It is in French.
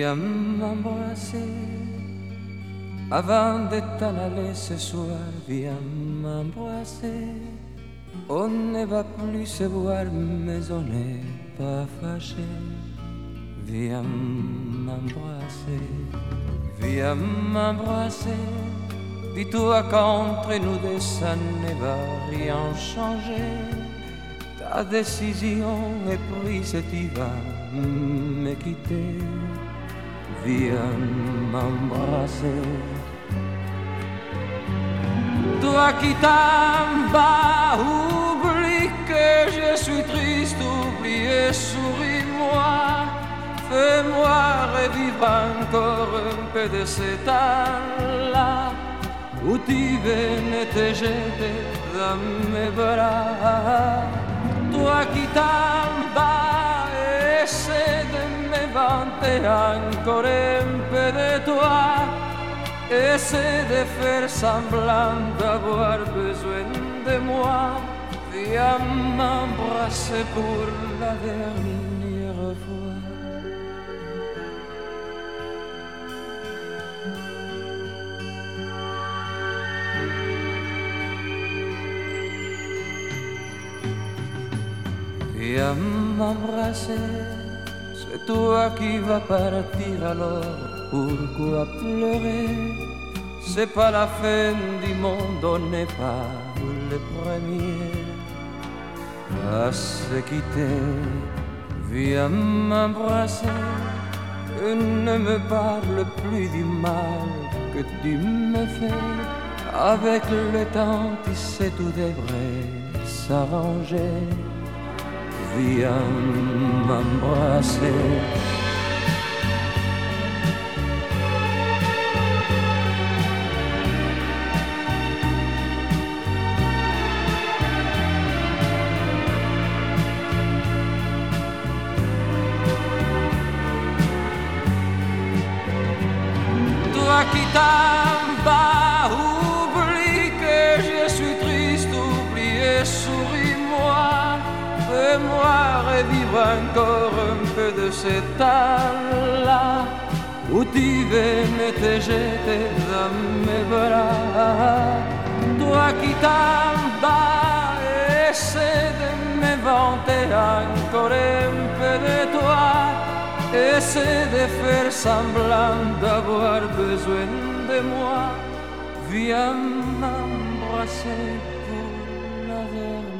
Viens m'embrasser avant de t'en aller ce soir. Viens m'embrasser. On ne va plus se voir, mais on n'est pas fâché. Viens m'embrasser, viens m'embrasser. Dis-toi qu'entre nous deux ça ne va rien changer. Ta décision est prise et tu vas me quitter. Viens m'embrasser. Toi qui t'en vas, oublie que je suis triste, oublie et souris-moi. Fais-moi revivre encore un peu de ce temps-là où tu venais te jeter dans mes bras. Toi qui t'en vas, essaie de m'inventer encore un peu de toi. Essaie de faire semblant d'avoir besoin de moi. Viens m'embrasser pour la dernière fois. Viens m'embrasser, c'est toi qui vas partir alors, pourquoi pleurer? C'est pas la fin du monde, on n'est pas les premiers à se quitter. Viens m'embrasser, et ne me parle plus du mal que tu me fais. Avec le temps, tu sais, tout devrait s'arranger. Viens m'embrasser. Toi qui t'en vas, oublie que je suis triste, oublie et souris-moi. Fais-moi revivre encore un peu de ce temps-là où tu venais te jeter dans mes bras. Toi qui t'en vas, essaie de m'inventer encore un peu de toi. Essaie de faire semblant d'avoir besoin de moi. Viens m'embrasser pour la dernière.